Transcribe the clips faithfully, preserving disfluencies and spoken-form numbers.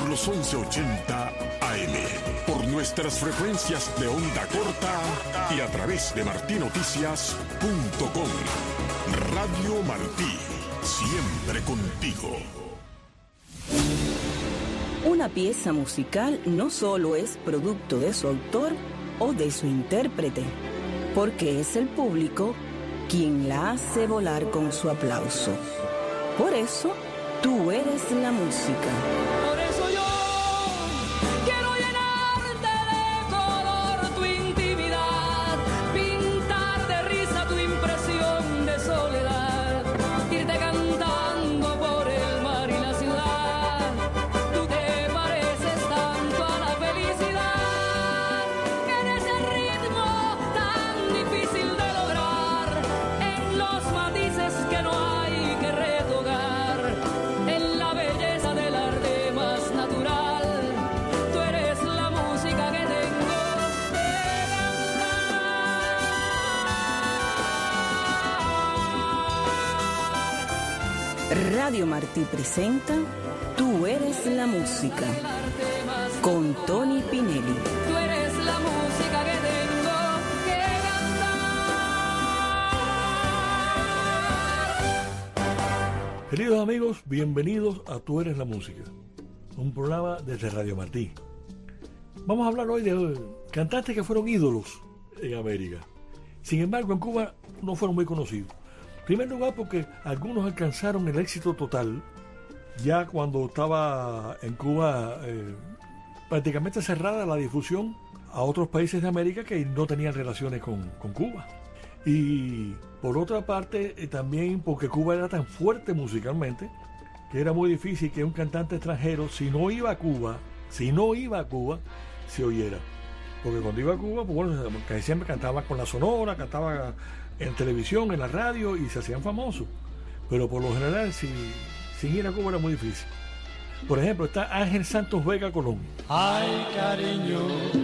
por los once ochenta A M, por nuestras frecuencias de onda corta y a través de martí noticias punto com. Radio Martí, siempre contigo. Una pieza musical no solo es producto de su autor o de su intérprete, porque es el público quien la hace volar con su aplauso. Por eso, tú eres la música. Por eso yo quiero llenarte de color tu intimidad, pintar de risa tu impresión de soledad, irte cantando por el mar y la ciudad. Tú te pareces tanto a la felicidad, en ese ritmo tan difícil de lograr, en los matices que no hay que retocar, en la belleza del arte más natural. Tú eres la música que tengo que cantar. Radio Martí presenta Tú eres la música, con Tony Pinelli. Tú eres la música que tengo que cantar. Queridos amigos, bienvenidos a Tú eres la música, un programa desde Radio Martí. Vamos a hablar hoy de cantantes que fueron ídolos en América. Sin embargo, en Cuba no fueron muy conocidos. En primer lugar, porque algunos alcanzaron el éxito total ya cuando estaba en Cuba eh, prácticamente cerrada la difusión a otros países de América que no tenían relaciones con, con Cuba. Y por otra parte, eh, también porque Cuba era tan fuerte musicalmente que era muy difícil que un cantante extranjero, si no iba a Cuba, si no iba a Cuba, se oyera. Porque cuando iba a Cuba, pues bueno, casi siempre cantaba con la Sonora, cantaba en televisión, en la radio y se hacían famosos. Pero por lo general, si, sin ir a Cuba era muy difícil. Por ejemplo, está Ángel Santos Vega Colón. Ay, cariño.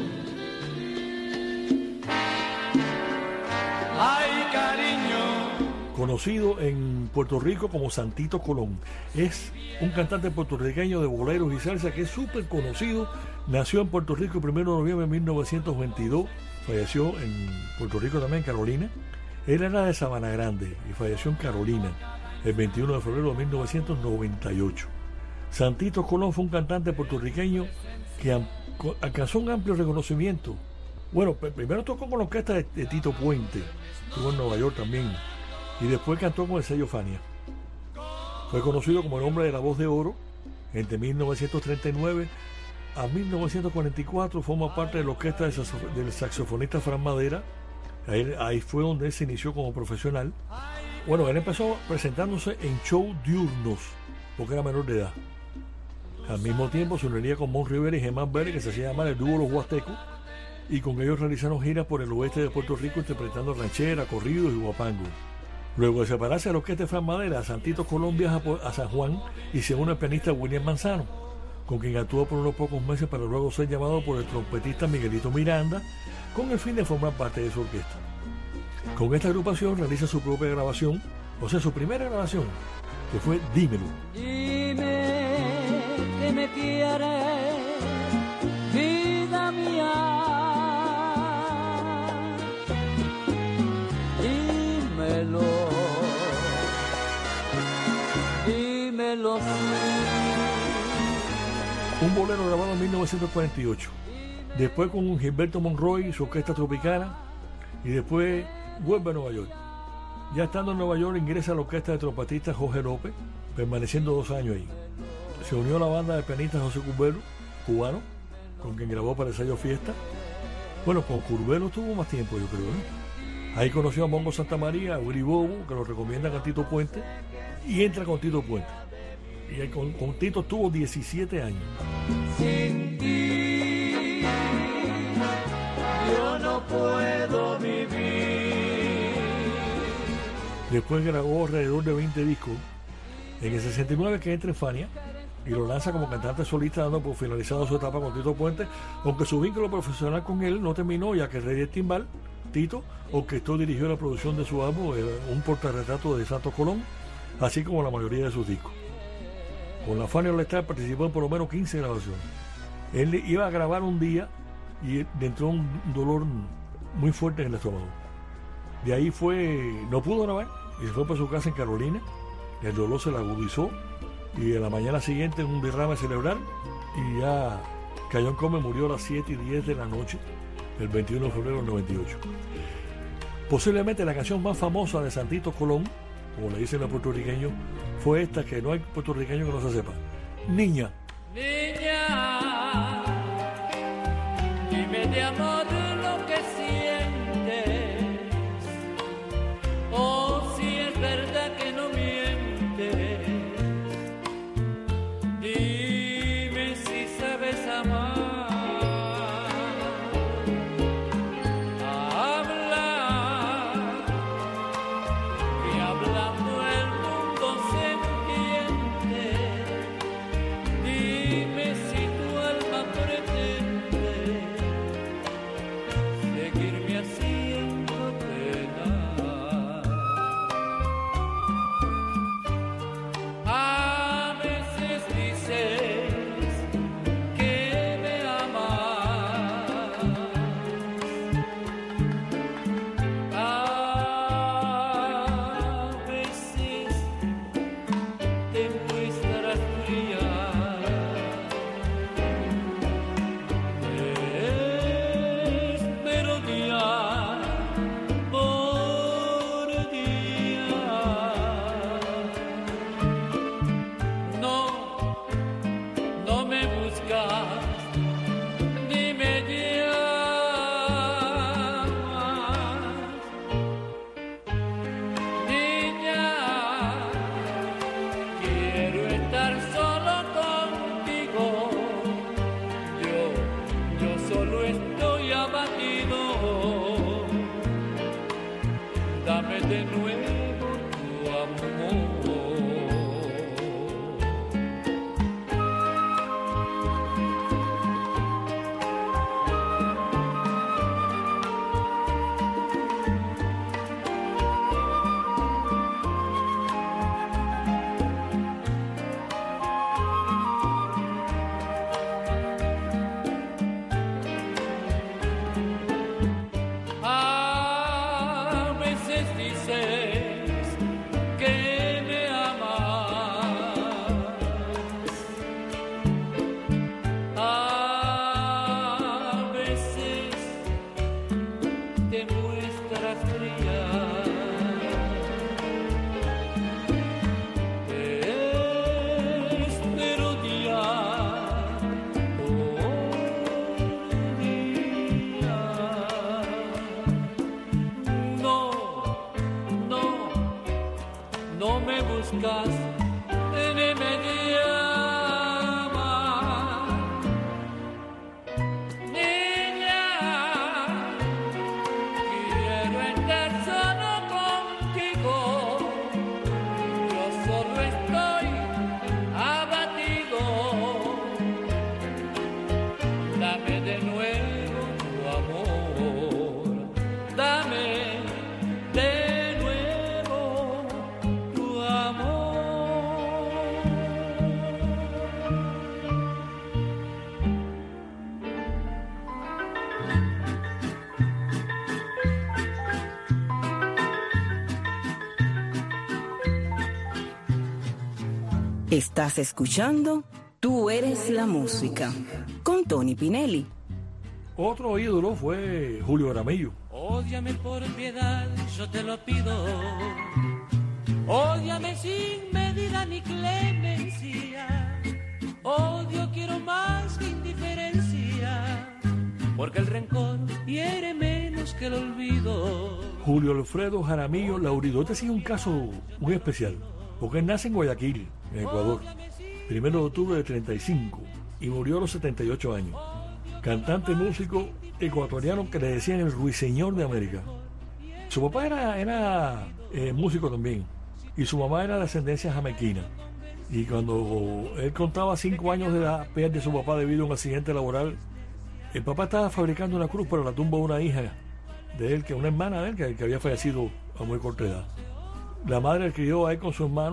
Ay, cariño. Conocido en Puerto Rico como Santito Colón. Es un cantante puertorriqueño de boleros y salsa que es súper conocido. Nació en Puerto Rico el primero de noviembre de mil novecientos veintidós. Falleció en Puerto Rico también, Carolina. Él era de Sabana Grande y falleció en Carolina el veintiuno de febrero de mil novecientos noventa y ocho. Santito Colón fue un cantante puertorriqueño que alcanzó un amplio reconocimiento. Bueno, primero tocó con la orquesta de, de Tito Puente, estuvo en Nueva York también, y después cantó con el sello Fania. Fue conocido como el hombre de la voz de oro. Entre mil novecientos treinta y nueve a mil novecientos cuarenta y cuatro forma parte de la orquesta del saxofonista Fran Madera. Ahí, ahí fue donde él se inició como profesional. Bueno, él empezó presentándose en shows diurnos, porque era menor de edad. Al mismo tiempo se uniría con Mon Rivera y Germán Vélez, que se hacía llamar el dúo Los Huastecos, y con ellos realizaron giras por el oeste de Puerto Rico interpretando ranchera, corridos y guapangos. Luego de separarse de la orquesta de Fran Madera, Santito Colón viaja a San Juan y se une al pianista William Manzano, con quien actuó por unos pocos meses para luego ser llamado por el trompetista Miguelito Miranda, con el fin de formar parte de su orquesta. Con esta agrupación realiza su propia grabación, o sea, su primera grabación, que fue Dímelo. Dime que me quieres, vida mía. Dímelo, dímelo sí. Un bolero grabado en mil novecientos cuarenta y ocho. Después con Gilberto Monroy, su orquesta tropicana, y después vuelve a Nueva York. Ya estando en Nueva York ingresa a la orquesta de trompetista Jorge López, permaneciendo dos años ahí. Se unió a la banda de pianista José Curbelo, cubano, con quien grabó para el sello Fiesta. Bueno, con Curbelo tuvo más tiempo, yo creo, ¿no? Ahí conoció a Mongo Santa María, a Willy Bobo, que lo recomiendan a Tito Puente, y entra con Tito Puente. Y con, con Tito tuvo diecisiete años. Sin ti yo no puedo vivir. Después grabó alrededor de veinte discos. En el sesenta y nueve que entra en Fania y lo lanza como cantante solista, dando por finalizado su etapa con Tito Puente, aunque su vínculo profesional con él no terminó, ya que el rey del timbal, Tito, orquestó y dirigió la producción de su álbum, un portarretrato de Santos Colón, así como la mayoría de sus discos. Con la Fania All Star participó en por lo menos quince grabaciones. Él iba a grabar un día y le entró un dolor muy fuerte en el estómago. De ahí fue, no pudo grabar y se fue para su casa en Carolina. El dolor se le agudizó y a la mañana siguiente un derrame cerebral y ya cayó en coma y murió a las siete y diez de la noche, el veintiuno de febrero del noventa y ocho. Posiblemente la canción más famosa de Santito Colón, como le dicen los puertorriqueños, fue esta que no hay puertorriqueño que no se sepa. Niña. Niña, dime de amor lo que sientes, o si es verdad que no mientes. Dime si sabes amar. Estás escuchando Tú Eres la Música con Tony Pinelli. Otro ídolo fue Julio Jaramillo. Ódiame por piedad, yo te lo pido. Ódiame sin medida ni clemencia. Odio quiero más que indiferencia, porque el rencor hiere menos que el olvido. Julio Alfredo Jaramillo Laurido. Este sí es un caso muy especial, porque él nace en Guayaquil, en Ecuador, primero de octubre de treinta y cinco, y murió a los setenta y ocho años. Cantante y músico ecuatoriano que le decían el ruiseñor de América. Su papá era, era eh, músico también, y su mamá era de ascendencia jamaiquina. Y cuando él contaba cinco años de edad, pierde su papá debido a un accidente laboral. El papá estaba fabricando una cruz para la tumba de una hija de él, que una hermana de él, que, que había fallecido a muy corta edad. La madre le crió a él con su hermano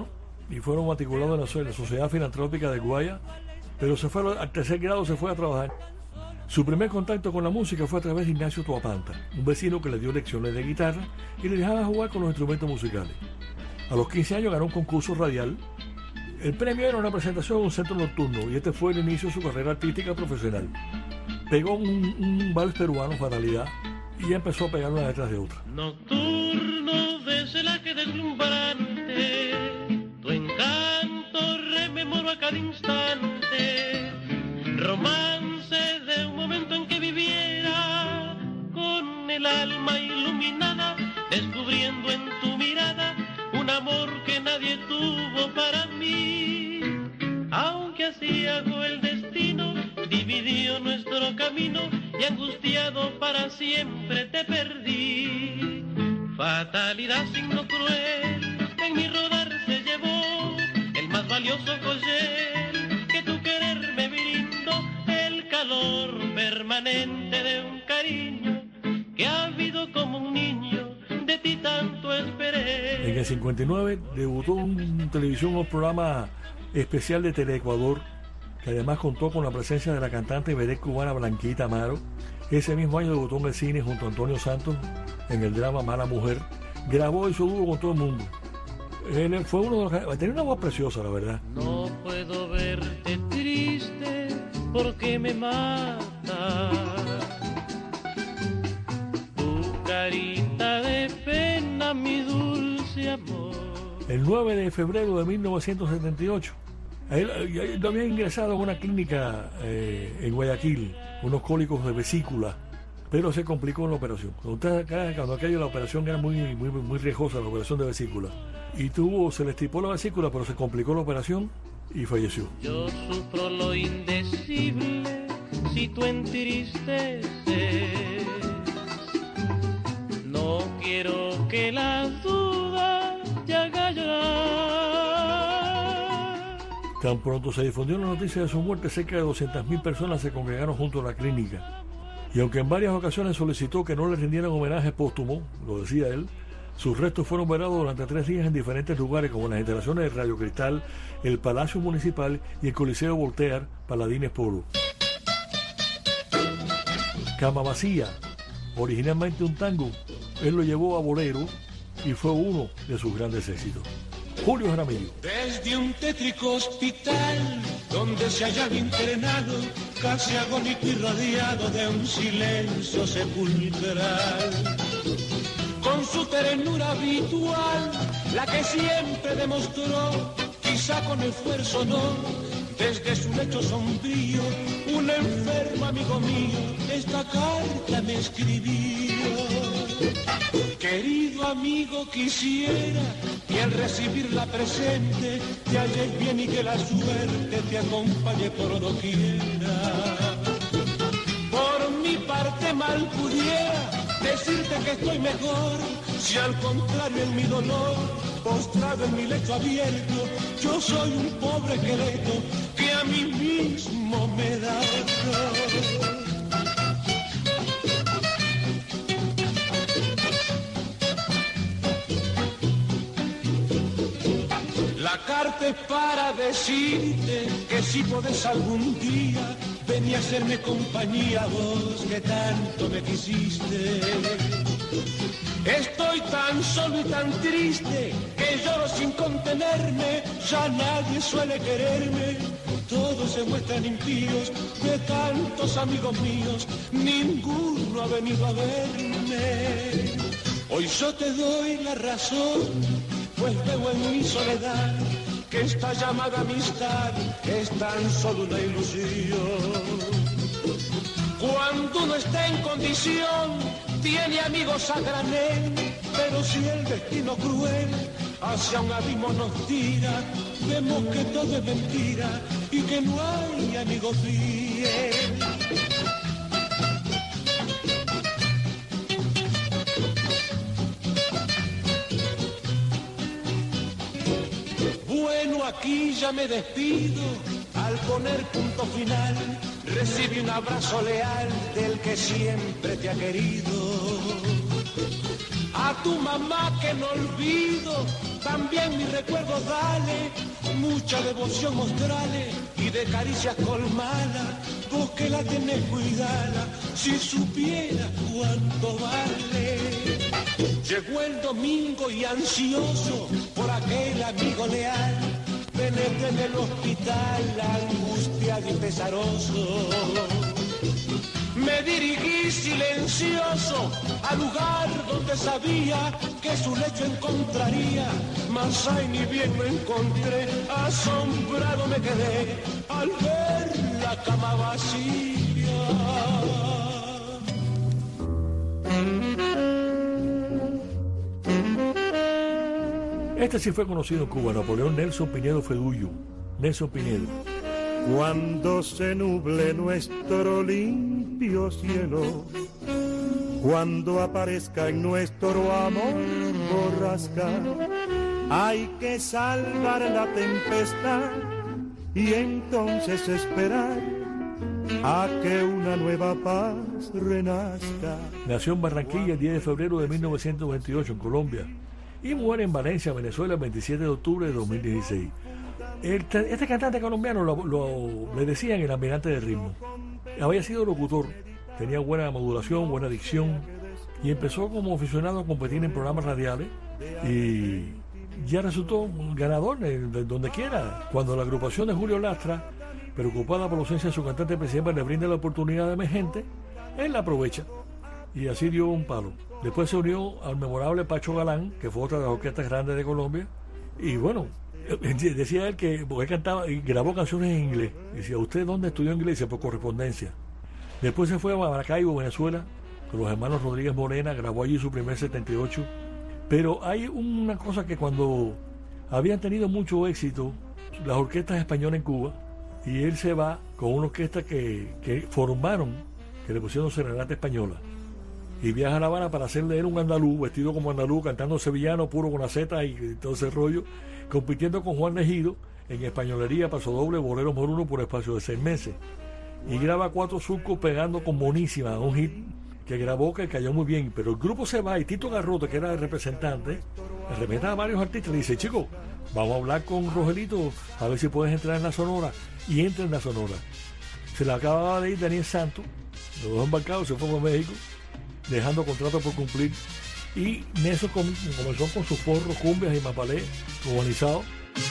y fueron matriculados en la, en la Sociedad Filantrópica de Guaya, pero se fue al tercer grado, se fue a trabajar. Su primer contacto con la música fue a través de Ignacio Tuapanta, un vecino que le dio lecciones de guitarra y le dejaba jugar con los instrumentos musicales. A los quince años ganó un concurso radial. El premio era una presentación en un centro nocturno y este fue el inicio de su carrera artística profesional. Pegó un, un vals peruano, Fatalidad, y ya empezó a pegar una detrás de otra. Nocturno desde que deslumbrante, tu encanto rememoro a cada instante, romance de un momento en que viviera, con el alma iluminada, descubriendo en tu mirada un amor que nadie tuvo para mí, aunque así hago el destino, dividió nuestro camino y angustiado para siempre te perdí. Fatalidad, signo cruel, en mi rodar se llevó el más valioso collar que tu querer me brindó, el calor permanente de un cariño que ha habido como un niño, de ti tanto esperé. En el cincuenta y nueve debutó en televisión un programa especial de Teleecuador, que además contó con la presencia de la cantante vedette cubana Blanquita Amaro. Ese mismo año debutó en el cine junto a Antonio Santos en el drama Mala Mujer. Grabó y hizo dúo con todo el mundo. Él fue uno de los... Tenía una voz preciosa, la verdad. No puedo verte triste porque me mata tu carita de pena, mi dulce amor. El nueve de febrero de mil novecientos setenta y ocho, él, él había ingresado a una clínica eh, en Guayaquil, unos cólicos de vesícula, pero se complicó en la operación. Cuando, cuando aquello la operación era muy, muy, muy riesgosa, la operación de vesícula, y tuvo, se le estipó la vesícula, pero se complicó la operación y falleció. Yo sufro lo indecible si tú entristeces. No quiero que la duda te haga llorar. Tan pronto se difundió la noticia de su muerte, cerca de doscientas mil personas se congregaron junto a la clínica. Y aunque en varias ocasiones solicitó que no le rindieran homenaje póstumo, lo decía él, sus restos fueron velados durante tres días en diferentes lugares, como en las instalaciones de Radio Cristal, el Palacio Municipal y el Coliseo Voltaire, Paladines Polo. Cama Vacía, originalmente un tango, él lo llevó a bolero y fue uno de sus grandes éxitos. Julio Jaramillo. Desde un tétrico hospital donde se hallaba internado, casi agónico y rodeado de un silencio sepulcral, con su ternura habitual, la que siempre demostró, quizá con esfuerzo no, desde su lecho sombrío, un enfermo amigo mío esta carta me escribió. Querido amigo, quisiera que al recibirla presente te halles bien y que la suerte te acompañe por doquiera. Por mi parte mal pudiera decirte que estoy mejor, si al contrario en mi dolor, postrado en mi lecho abierto, yo soy un pobre esqueleto que a mí mismo me da dolor. La carta es para decirte que si podés algún día venir a hacerme compañía, vos que tanto me quisiste. Estoy tan solo y tan triste que lloro sin contenerme, ya nadie suele quererme, todos se muestran impíos, de tantos amigos míos, ninguno ha venido a verme. Hoy yo te doy la razón, pues veo en mi soledad que esta llamada amistad es tan solo una ilusión. Cuando uno está en condición, tiene amigos a granel, pero si el destino cruel hacia un abismo nos tira, vemos que todo es mentira y que no hay amigo fiel. Bueno, aquí ya me despido al poner punto final recibe un abrazo leal del que siempre te ha querido. A tu mamá que no olvido, también mi recuerdo dale, mucha devoción mostrale y de caricias colmala, vos que la tenés cuidala, si supiera cuánto vale. Llegó el domingo y ansioso por aquel amigo leal, penetré en el hospital angustiado y pesaroso. Me dirigí silencioso al lugar donde sabía que su lecho encontraría, mas ay ni bien lo encontré, asombrado me quedé al ver la cama vacía. Este sí fue conocido en Cuba, Napoleón Nelson Pinedo Fedullo. Nelson Pinedo. Cuando se nuble nuestro limpio cielo, cuando aparezca en nuestro amor borrasca, hay que salvar la tempestad y entonces esperar a que una nueva paz renazca. Nació en Barranquilla el diez de febrero de mil novecientos veintiocho en Colombia y muere en Valencia, Venezuela, el veintisiete de octubre de dos mil dieciséis. El, este cantante colombiano lo, lo, le decían el almirante de ritmo. Había sido locutor, tenía buena modulación, buena dicción y empezó como aficionado a competir en programas radiales y ya resultó un ganador de, de donde quiera. Cuando la agrupación de Julio Lastra, preocupada por la ausencia de su cantante principal, le brinda la oportunidad de emergente, él la aprovecha y así dio un palo. Después se unió al memorable Pacho Galán, que fue otra de las orquestas grandes de Colombia, y bueno, decía él que, porque él cantaba y grabó canciones en inglés. Decía, ¿usted dónde estudió inglés? Decía, por correspondencia. Después se fue a Maracaibo, Venezuela, con los hermanos Rodríguez Morena, grabó allí su primer setenta y ocho. Pero hay una cosa que cuando habían tenido mucho éxito las orquestas españolas en Cuba, y él se va con una orquesta que, que formaron, que le pusieron Serenata Española, y viaja a La Habana para hacerle él un andaluz, vestido como andaluz, cantando sevillano puro con la zeta y todo ese rollo, compitiendo con Juan Nejido en españolería, pasodoble, bolero moruno por espacio de seis meses. Y graba cuatro surcos pegando con Monísima, un hit que grabó que cayó muy bien. Pero el grupo se va y Tito Garrote, que era el representante, le remeta a varios artistas y dice, chicos, vamos a hablar con Rogelito a ver si puedes entrar en la Sonora. Y entra en la Sonora. Se le acababa de ir Daniel Santos, los dos embarcados, se fue a México, dejando contrato por cumplir. Y Nelson comenzó con sus porros, cumbias y mapalé cubanizados.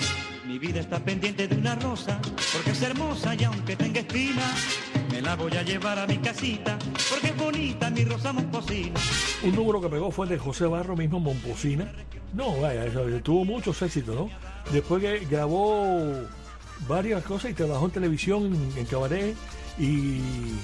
Mi vida está pendiente de una rosa, porque es hermosa y aunque tenga espina, me la voy a llevar a mi casita, porque es bonita mi rosa momposina. Un número que pegó fue el de José Barro mismo, Momposina. No, vaya, eso, tuvo muchos éxitos, ¿no? Después que grabó varias cosas y trabajó en televisión, en, en cabaret, y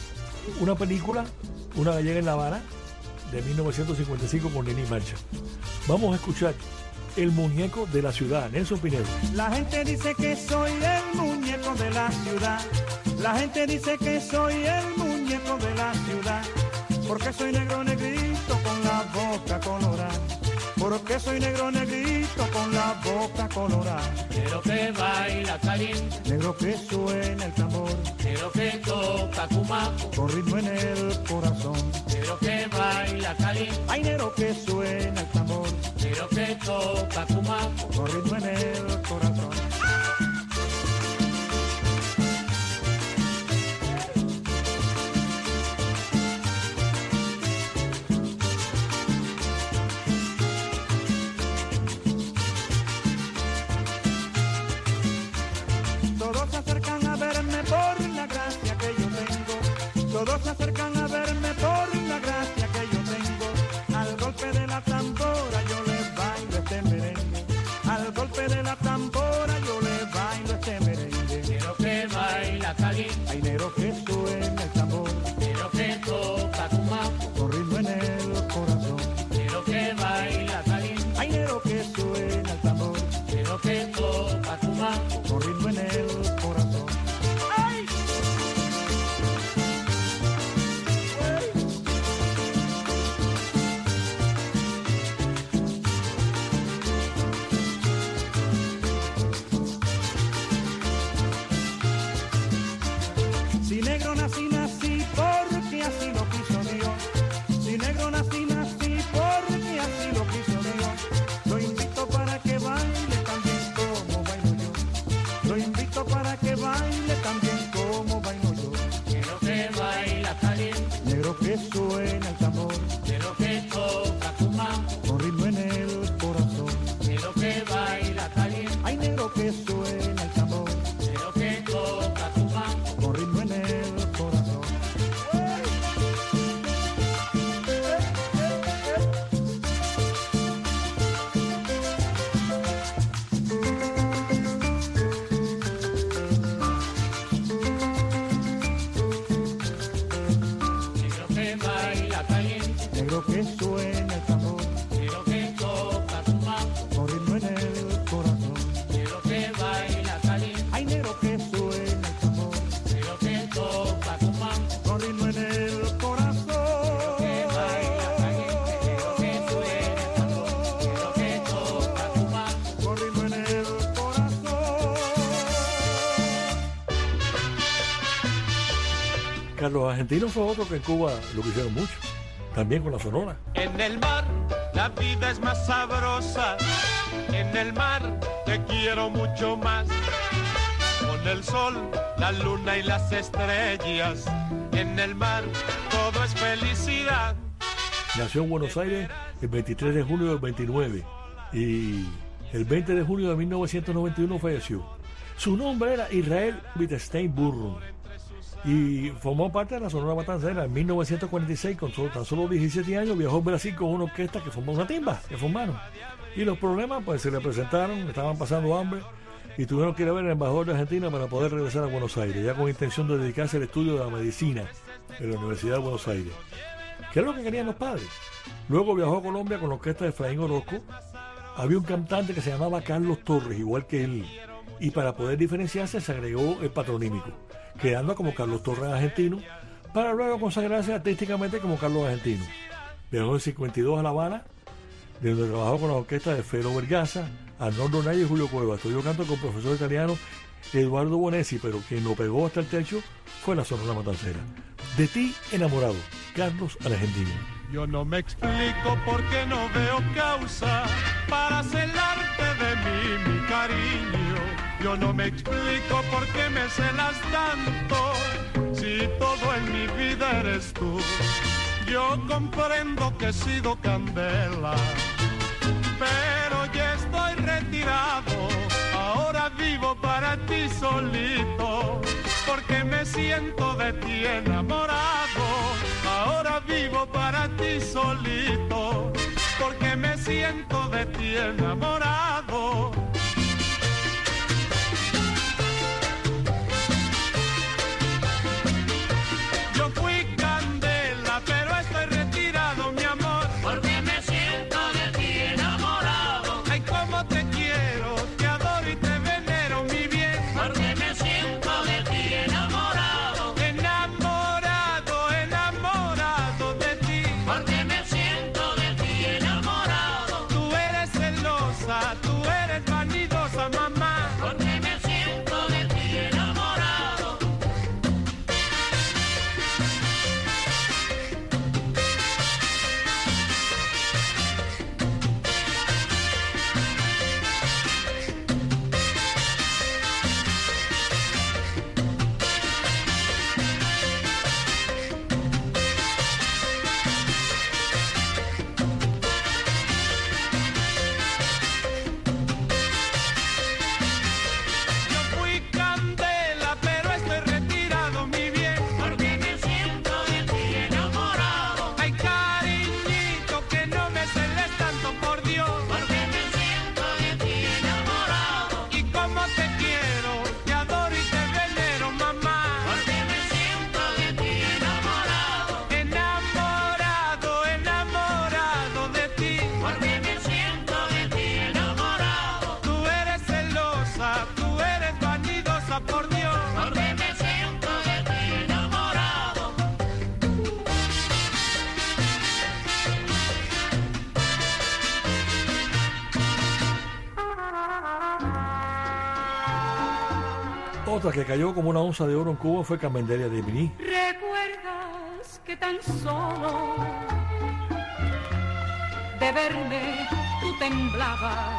una película, Una gallega en La Habana, de mil novecientos cincuenta y cinco con Nini Marcha. Vamos a escuchar El muñeco de la ciudad, Nelson Pinedo. La gente dice que soy el muñeco de la ciudad. La gente dice que soy el muñeco de la ciudad. Porque soy negro negrito con la boca colorada. Porque soy negro negrito con la boca colorada. Negro que baila caliente, Negro que suena el tambor, negro que toca cumaco, con ritmo en el corazón. negro que baila caliente, Ay, negro que suena el tambor, negro que toca cumaco. con ritmo en el corazón. Todos se acercan a verme por la gracia que yo tengo. Todos se acercan a verme por la gracia que yo tengo. Al golpe de la tambora yo les bailo este merengue. Al golpe de la tambora yo les bailo este merengue. Negro que baila caliente, Ay, negro que suena el tambor, negro que toca cumaco, con ritmo en el corazón. negro que baila caliente, Ay, negro que suena el tambor, negro que toca cumaco. con ritmo en el corazón. ¡Ay! Si negro nací, nací porque así lo quiso Dios. Si negro nací, nací porque así lo quiso Dios. Lo invito para que baile también como bailo yo. Lo invito para que baile también como bailo yo. Quiero que baila caliente, Negro que suena el tambor, quiero que toca tu mambo, con ritmo en el corazón. quiero que baila caliente, Ay, negro que suena el tambor, quiero que toca tu mambo. con ritmo en el corazón. Quiero que baila caliente, Negro que suena el tambor, quiero que toca tu mambo, con ritmo en el corazón. quiero que baila caliente, Ay, negro que suena el tambor, quiero que toca tu mambo, con ritmo en el corazón. que baila caliente, quiero que suene el tambor, quiero que toca tu mambo. Con ritmo en el corazón. Carlos Argentino fue otro que en Cuba lo quisieron mucho, también con la Sonora. En el mar la vida es más sabrosa, en el mar te quiero mucho más. Con el sol, la luna y las estrellas, en el mar todo es felicidad. Nació en Buenos Aires el veintitrés de julio del veintinueve y el veinte de junio de mil novecientos noventa y uno falleció. Su nombre era Israel Wittgenstein Burro y formó parte de la Sonora Matancera. En mil novecientos cuarenta y seis, con solo, tan solo diecisiete años, viajó a Brasil con una orquesta que formó una timba, que formaron. Y los problemas pues se le presentaron, estaban pasando hambre y tuvieron que ir a ver al embajador de Argentina para poder regresar a Buenos Aires, ya con intención de dedicarse al estudio de la medicina en la Universidad de Buenos Aires. ¿Qué es lo que querían los padres? Luego viajó a Colombia con la orquesta de Efraín Orozco. Había un cantante que se llamaba Carlos Torres, igual que él, y para poder diferenciarse se agregó el patronímico, quedando como Carlos Torres Argentino, para luego consagrarse artísticamente como Carlos Argentino. Viajó en cincuenta y dos a La Habana, de donde trabajó con la orquesta de Felo Vergasa, Arnoldo Naya y Julio Cueva. Estudió canto con el profesor italiano Eduardo Bonesi, pero quien lo pegó hasta el techo fue la Sonora Matancera. De ti enamorado, Carlos Argentino. Yo no me explico por qué no veo causa para celarte de mí, mi cariño. Yo no me explico por qué me celas tanto, si todo en mi vida eres tú. Yo comprendo que he sido candela, pero ya estoy retirado. Ahora vivo para ti solito, porque me siento de ti enamorado. Ahora vivo para ti solito, porque me siento de ti enamorado. Yo fui candela, pero estoy retirado, mi amor, Porque me siento de ti enamorado, ay, cómo te quiero, te adoro y te venero, mi bien. porque me siento de ti enamorado, Enamorado, enamorado de ti. porque me siento de ti enamorado. Tú eres celosa, tú eres Otra que cayó como una onza de oro en Cuba fue Carmendelia de Epiní. ¿Recuerdas que tan solo de verme tú temblabas?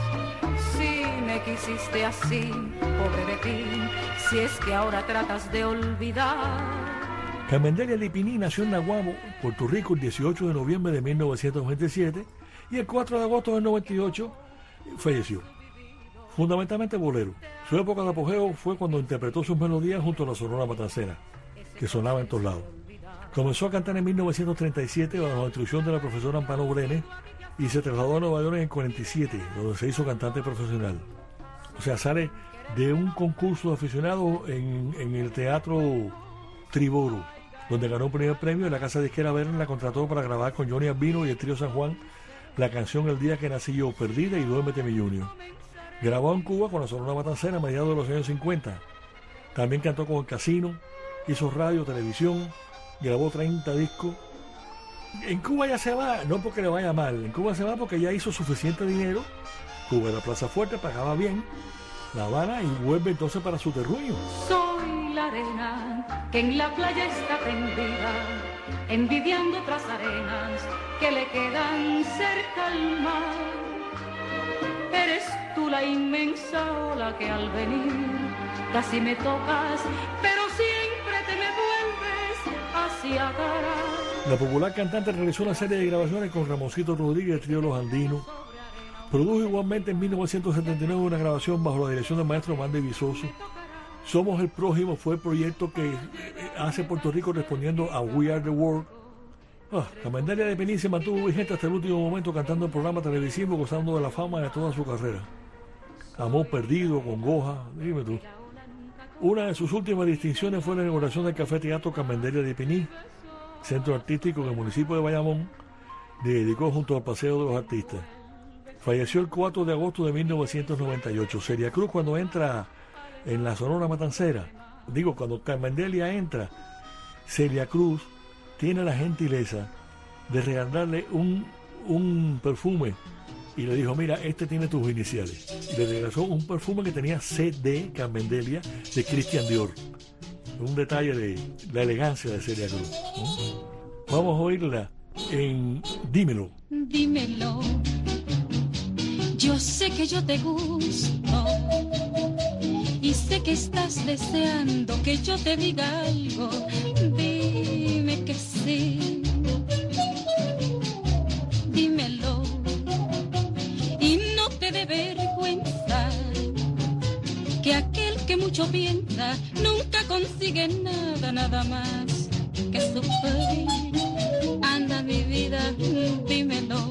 Si me quisiste así, pobre de ti, si es que ahora tratas de olvidar. Carmendelia de Epiní nació en Naguabo, Puerto Rico, el dieciocho de noviembre de mil novecientos noventa y siete y el cuatro de agosto del noventa y ocho falleció. Fundamentalmente bolero. Su época de apogeo fue cuando interpretó sus melodías junto a la Sonora Matancera, que sonaba en todos lados. Comenzó a cantar en mil novecientos treinta y siete bajo la instrucción de la profesora Amparo Brenes y se trasladó a Nueva York en el cuarenta y siete, donde se hizo cantante profesional. O sea, sale de un concurso de aficionados en, en el Teatro Triboro, donde ganó un primer premio y la casa disquera Verne la contrató para grabar con Johnny Albino y el Trío San Juan la canción El día que nací yo, Perdida y Duérmete mi Junior. Grabó en Cuba con la Sonora Matancera a mediados de los años cincuenta. También cantó con el Casino, hizo radio, televisión, grabó treinta discos. En Cuba ya se va, no porque le vaya mal, en Cuba se va porque ya hizo suficiente dinero. Cuba era plaza fuerte, pagaba bien, La Habana, y vuelve entonces para su terruño. Soy la arena que en la playa está tendida, envidiando otras arenas que le quedan cerca al mar. Eres tú la inmensa ola que al venir casi me tocas, pero siempre te me vuelves hacia atrás. La popular cantante realizó una serie de grabaciones con Ramoncito Rodríguez, el Trío Los Andinos. Produjo igualmente en mil novecientos setenta y nueve una grabación bajo la dirección del maestro Mandy Visoso. Somos el Prójimo fue el proyecto que hace Puerto Rico respondiendo a We Are the World. Ah, Carmendelia de Epiní se mantuvo vigente hasta el último momento cantando el programa televisivo, gozando de la fama de toda su carrera. Amor perdido, congoja, dime tú. Una de sus últimas distinciones fue la inauguración del Café Teatro Carmendelia de Epiní, centro artístico en el municipio de Bayamón, dedicó junto al Paseo de los Artistas. Falleció el cuatro de agosto de mil novecientos noventa y ocho. Celia Cruz, cuando entra en la Sonora Matancera, digo, cuando Carmendelia entra, Celia Cruz tiene la gentileza de regalarle un, un perfume y le dijo, mira, este tiene tus iniciales. Y le regaló un perfume que tenía C D Carmendelia de Christian Dior. Un detalle de la elegancia de Celia Cruz. ¿Mm? Vamos a oírla en Dímelo. Dímelo, yo sé que yo te gusto y sé que estás deseando que yo te diga algo. Dime que sí, dímelo, y no te dé vergüenza que aquel que mucho piensa nunca consigue nada, nada más que sufrir. Anda mi vida, dímelo,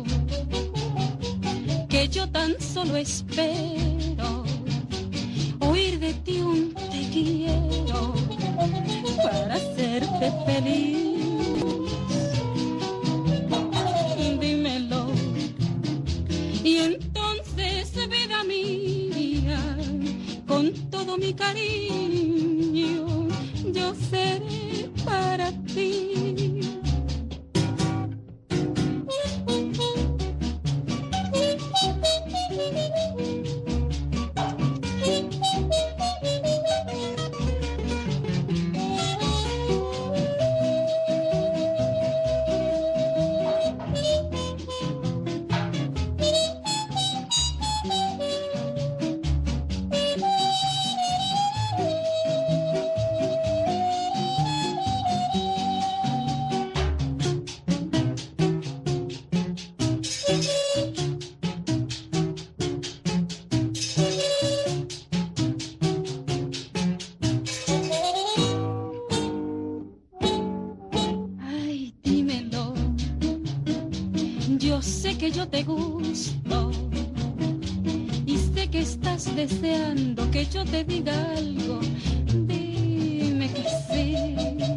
que yo tan solo espero oír de ti un te quiero para hacerte feliz. Dímelo, y entonces, vida mía, con todo mi cariño, yo seré para ti. Yo sé que yo te gusto y sé que estás deseando que yo te diga algo. Dime que sí,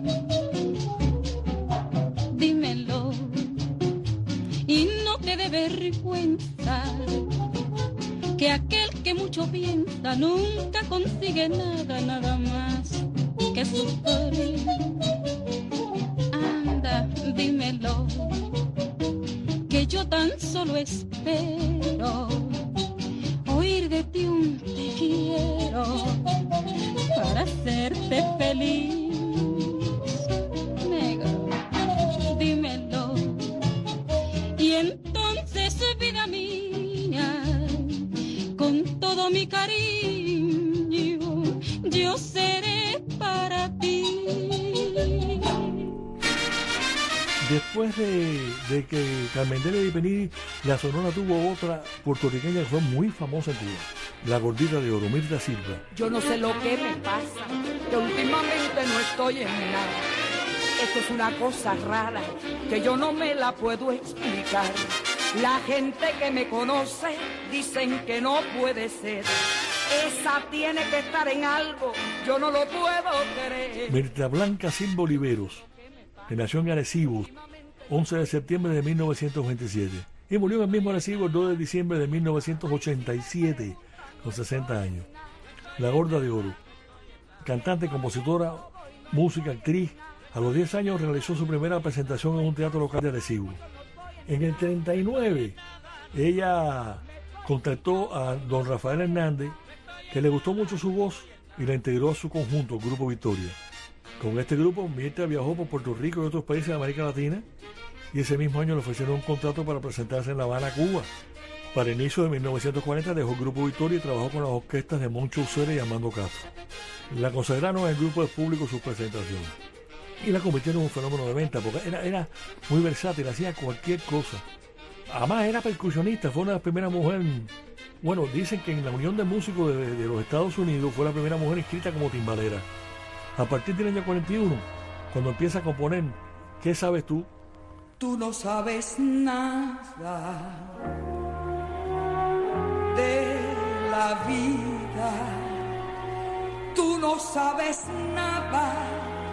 dímelo, y no te dé vergüenza que aquel que mucho piensa nunca consigue nada, nada más que sufrir. Anda, dímelo, que yo tan solo espero oír de ti un te quiero para hacerte feliz. Negro, dímelo. Y entonces, vida mía, con todo mi cariño, yo seré para ti. Después de, de que Carmen Delia y Penny, la Sonora tuvo otra puertorriqueña que fue muy famosa en Cuba, la Gordita de Oro, Mirta Silva. Yo no sé lo que me pasa, que últimamente no estoy en nada. Esto es una cosa rara, que yo no me la puedo explicar. La gente que me conoce dicen que no puede ser. Esa tiene que estar en algo, yo no lo puedo creer. Mirta Blanca Silva Oliveros, que nació en Arecibo, once de septiembre de mil novecientos veintisiete, y murió en el mismo Arecibo el dos de diciembre de mil novecientos ochenta y siete, con sesenta años. La Gorda de Oro, cantante, compositora, música, actriz. A los diez años realizó su primera presentación en un teatro local de Arecibo. En el treinta y nueve, ella contactó a don Rafael Hernández, que le gustó mucho su voz y la integró a su conjunto, el Grupo Victoria. Con este grupo, Mirta viajó por Puerto Rico y otros países de América Latina, y ese mismo año le ofrecieron un contrato para presentarse en La Habana, Cuba. Para el inicio de mil novecientos cuarenta dejó el Grupo Victoria y trabajó con las orquestas de Moncho Ucera y Armando Castro. La consagraron en el grupo de público sus presentaciones y la convirtieron en un fenómeno de venta, porque era, era muy versátil, hacía cualquier cosa. Además era percusionista, fue una de las primeras mujeres. Bueno, dicen que en la Unión de Músicos de, de los Estados Unidos fue la primera mujer inscrita como timbalera. A partir del año cuarenta y uno, cuando empieza a componer ¿Qué sabes tú? Tú no sabes nada de la vida, tú no sabes nada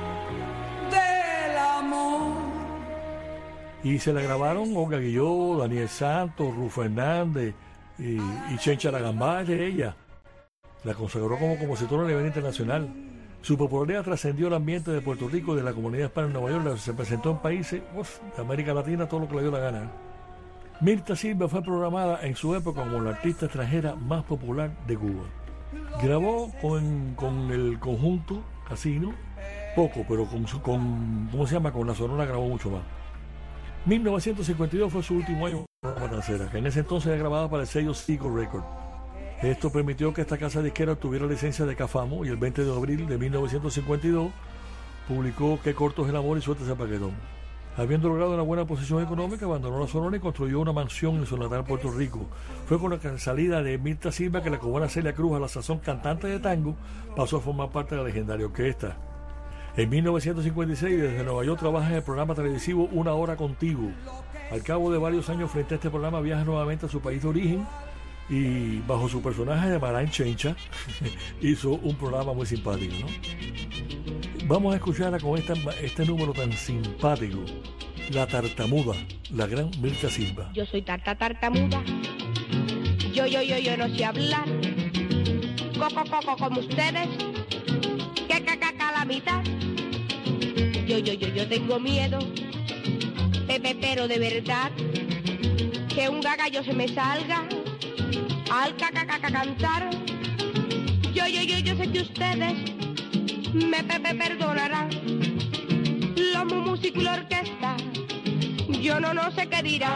del amor. Y se la grabaron Olga Guilló, Daniel Santos, Rufo Hernández y, y Chencha Lagambá, de ella. La consagró como compositora a nivel internacional. Su popularidad trascendió el ambiente de Puerto Rico y de la comunidad hispana en Nueva York. Se presentó en países uf, de América Latina, todo lo que le dio la gana. Mirta Silva fue programada en su época como la artista extranjera más popular de Cuba. Grabó con, con el conjunto Casino, poco, pero con, con, ¿cómo se llama? Con la Sonora grabó mucho más. mil novecientos cincuenta y dos fue su último año como matancera, que en ese entonces era grabada para el sello Seagull Records. Esto permitió que esta casa disquera tuviera licencia de Cafamo y el veinte de abril de mil novecientos cincuenta y dos publicó Qué corto es el amor y suelta ese paquetón. Habiendo logrado una buena posición económica, abandonó la Sonora y construyó una mansión en su natal Puerto Rico. Fue con la salida de Mirta Silva que la cubana Celia Cruz, a la sazón cantante de tango, pasó a formar parte de la legendaria orquesta. En mil novecientos cincuenta y seis, desde Nueva York, trabaja en el programa televisivo Una Hora Contigo. Al cabo de varios años frente a este programa, viaja nuevamente a su país de origen y, bajo su personaje de Marán Chencha, hizo un programa muy simpático, ¿no? Vamos a escucharla con esta, este número tan simpático, La Tartamuda, la gran Mirta Silva. Yo soy tarta tartamuda, yo, yo, yo, yo no sé hablar, coco, coco como ustedes, que cacaca la mitad. Yo, yo, yo, yo tengo miedo, pepe, pero de verdad, que un gagallo se me salga al cacacaca cantar. Yo, yo, yo, yo sé que ustedes me pepe perdonarán, los músicos y la orquesta, yo no, no sé qué dirán.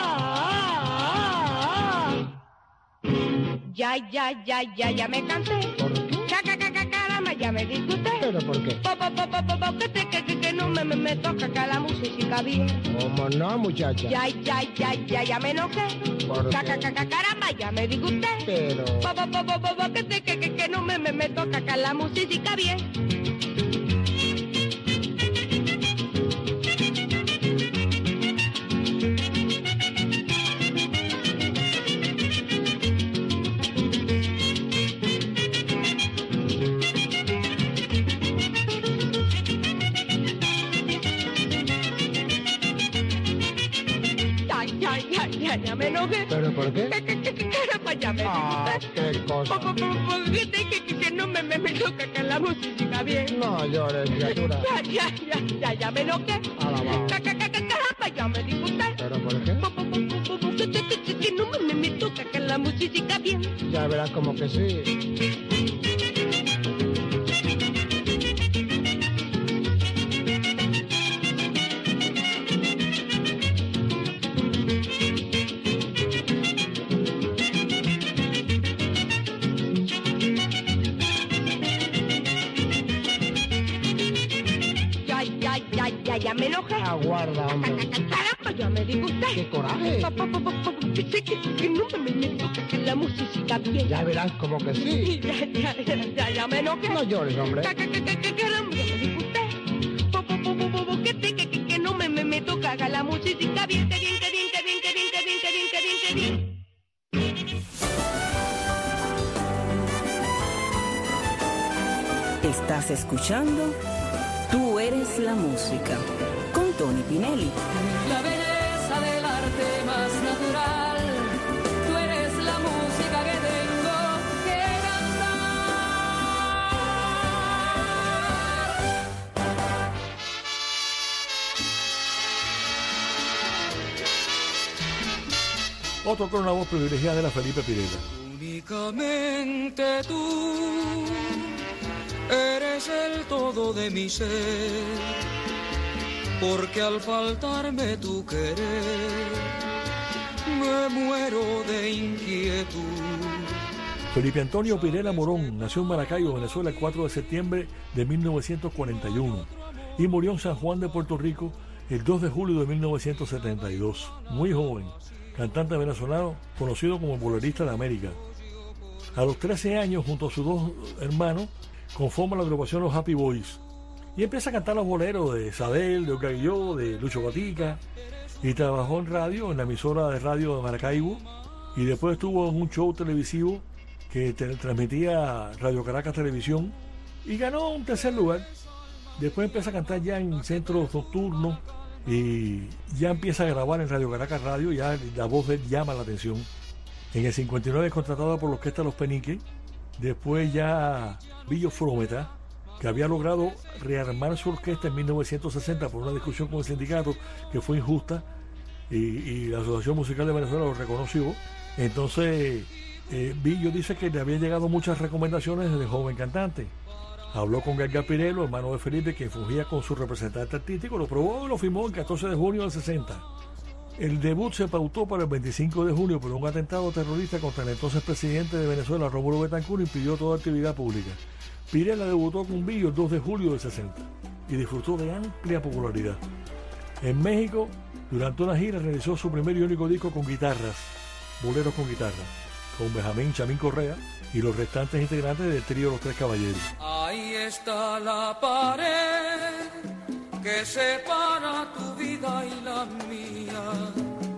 Ya, ya, ya, ya, ya me cansé. Caramba, ya me disgusté. ¿Pero por qué? Po, po, po, po, po, po, que, que, que, que no me, me, me toca acá la música bien. ¿Cómo no, muchacha? Ya, ya, ya, ya, ya me enojé. ¿Por qué? Caramba, ya me disgusté. Pero... Po, po, po, po, po, que, que, que, que no me, me, me toca acá la música bien. Ya me enojé. ¿Pero por qué? Caramba, ya me Ah, qué cosa. Que, que, que no me, me, me toca acá la música bien. No llores, criatura. Ya, ya, ya, ya, ya me enojé. Alabado. Caramba, ya me disgusté. ¿Pero por qué? Que, que, que, que no me, me toca acá la música bien. Ya verás como que sí. ya, ya, ya, ya me enojé. Aguarda, hombre. Caramba, ya me dijo usted. ¡Qué coraje! Pa, pa, pa, pa, pa, que, que, que no me, me toque que la música bien. Ya verás como que sí. Ya, ya, ya, ya, ya me enojé. No llores, hombre. Ca, ca, ca, ca, ca, caramba, ya me dijo usted. Pa, pa, pa, pa, pa, pa, que, te, que, que, que no me, me, me toca que la música bien, que bien, que bien, que bien, que bien, que bien, que bien, que bien, que bien. Estás escuchando Tú eres la música con Tony Pinelli. La belleza del arte más natural. Tú eres la música que tengo que cantar. Otro con una voz privilegiada era Felipe Pirela. Únicamente tú eres el todo de mi ser, porque al faltarme tu querer, me muero de inquietud. Felipe Antonio Pirela Morón nació en Maracaibo, Venezuela, el cuatro de septiembre de mil novecientos cuarenta y uno y murió en San Juan de Puerto Rico el dos de julio de mil novecientos setenta y dos. Muy joven, cantante venezolano, conocido como bolerista de América. A los trece años, junto a sus dos hermanos, conforma la agrupación Los Happy Boys y empieza a cantar los boleros de Isabel, de Oscar Guilló, de Lucho Gatica, y trabajó en radio, en la emisora de radio de Maracaibo, y después estuvo en un show televisivo que te, transmitía Radio Caracas Televisión y ganó un tercer lugar. Después empieza a cantar ya en centros nocturnos y ya empieza a grabar en Radio Caracas Radio, ya la voz de él llama la atención. En el cincuenta y nueve es contratada por la orquesta Los Peniques. Después ya Billo Frometa, que había logrado rearmar su orquesta en mil novecientos sesenta por una discusión con el sindicato que fue injusta, y, y la Asociación Musical de Venezuela lo reconoció. Entonces eh, Billo dice que le habían llegado muchas recomendaciones de joven cantante. Habló con Edgar Pirelo, hermano de Felipe, quien fungía con su representante artístico, lo probó y lo firmó el catorce de junio del sesenta. El debut se pautó para el veinticinco de junio, pero un atentado terrorista contra el entonces presidente de Venezuela, Rómulo Betancourt, impidió toda actividad pública. Pirela debutó con Billo el dos de julio del sesenta y disfrutó de amplia popularidad. En México, durante una gira, realizó su primer y único disco con guitarras, boleros con guitarra, con Benjamín Chamín Correa y los restantes integrantes del trío Los Tres Caballeros. Ahí está la pared que separa tu vida y la mía.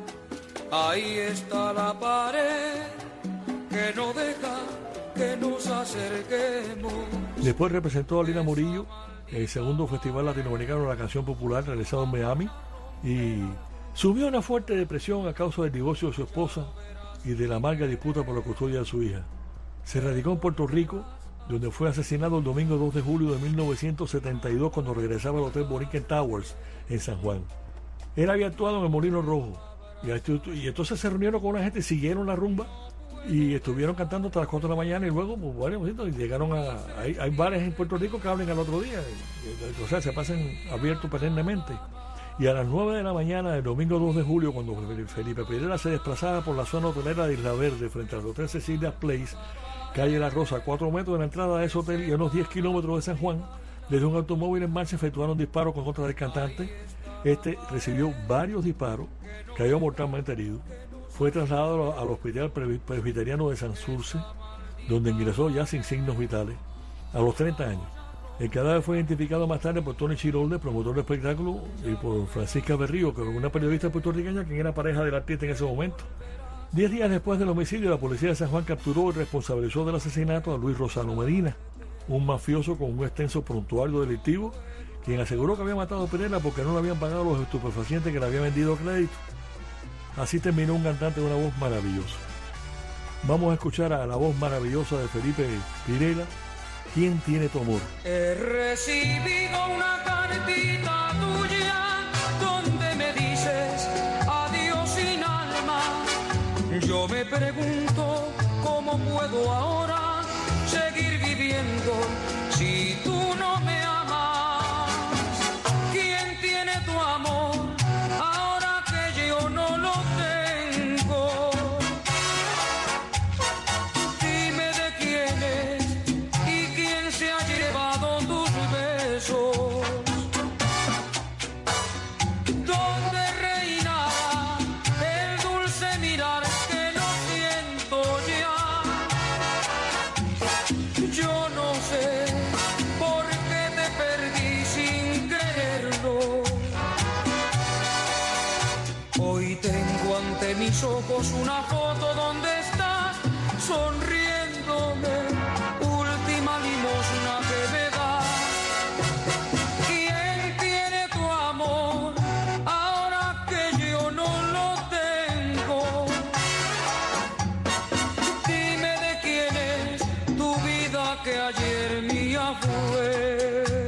Ahí está la pared que no deja que nos acerquemos. Después representó a Lina Murillo en el segundo Festival Latinoamericano de la Canción Popular realizado en Miami y subió a una fuerte depresión a causa del divorcio de su esposa y de la amarga disputa por la custodia de su hija. Se radicó en Puerto Rico, donde fue asesinado el domingo dos de julio de mil novecientos setenta y dos cuando regresaba al Hotel Borinquen Towers en San Juan. Él había actuado en el Molino Rojo y, y entonces se reunieron con una gente, siguieron la rumba y estuvieron cantando hasta las cuatro de la mañana y luego pues, bueno, y llegaron a... Hay, hay bares en Puerto Rico que hablan al otro día, y, o sea, se pasan abiertos perennemente. Y a las nueve de la mañana del domingo dos de julio, cuando Felipe Pirela se desplazaba por la zona hotelera de Isla Verde frente al Hotel Cecilia Place, calle La Rosa, a cuatro metros de la entrada de ese hotel y a unos diez kilómetros de San Juan, desde un automóvil en marcha efectuaron disparos con contra del cantante. Este recibió varios disparos, cayó mortalmente herido. Fue trasladado al Hospital Presbiteriano de Santurce, donde ingresó ya sin signos vitales, a los treinta años. El cadáver fue identificado más tarde por Tony Chirolde, promotor del espectáculo, y por Francisca Berrío, que era una periodista puertorriqueña quien era pareja del artista en ese momento. Diez días después del homicidio, la policía de San Juan capturó y responsabilizó del asesinato a Luis Rosano Medina, un mafioso con un extenso prontuario delictivo, quien aseguró que había matado a Pirela porque no le habían pagado los estupefacientes que le había vendido a crédito. Así terminó un cantante de una voz maravillosa. Vamos a escuchar a la voz maravillosa de Felipe Pirela, ¿Quién tiene tu amor? He recibido una cartita tuya donde me dices adiós sin alma. Yo me pregunto cómo puedo ahora seguir viviendo si tú no me amas. ¿Quién tiene tu amor ahora que yo no lo tengo? Dime de quién es y quién se ha llevado tus besos. ojos una foto donde estás sonriéndome, última limosna que me das. ¿Quién tiene tu amor ahora que yo no lo tengo? Dime de quién es tu vida que ayer mía fue.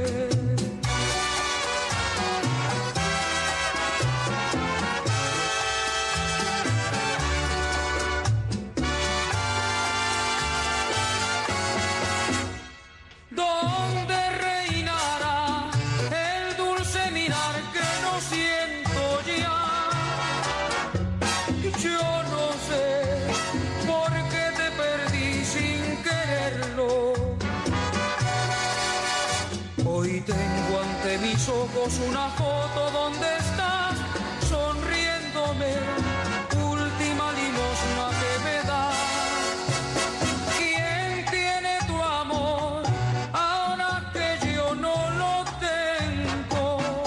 Mis ojos una foto donde estás sonriéndome, última limosna que me das. ¿Quién tiene tu amor ahora que yo no lo tengo?